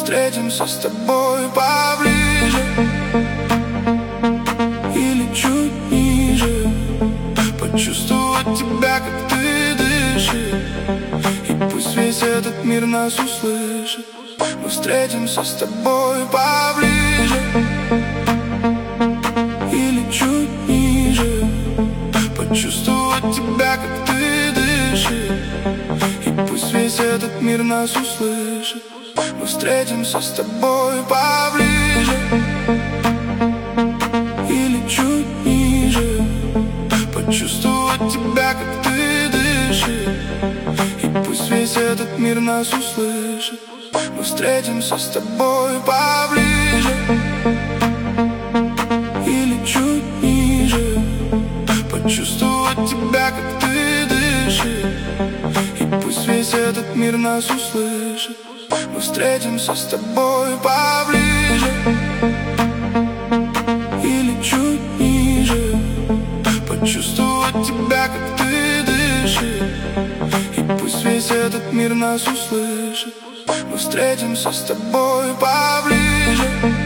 встретимся с тобой поближе или чуть ниже, почувствовать тебя, как ты дышишь. И пусть весь этот мир нас услышит. Мы встретимся с тобой поближе или чуть ниже, почувствовать тебя, как ты дышишь. И пусть весь этот мир нас услышит. Мы встретимся с тобой поближе или чуть ниже, почувствовать тебя, как ты дышишь. И пусть весь этот мир нас услышит. Мы встретимся с тобой поближе или чуть ниже, почувствовать тебя, как ты дышишь. И пусть весь этот мир нас услышит. Мы встретимся с тобой поближе или чуть ниже, почувствовать тебя, как ты дышишь. И пусть весь этот мир нас услышит. Мы встретимся с тобой поближе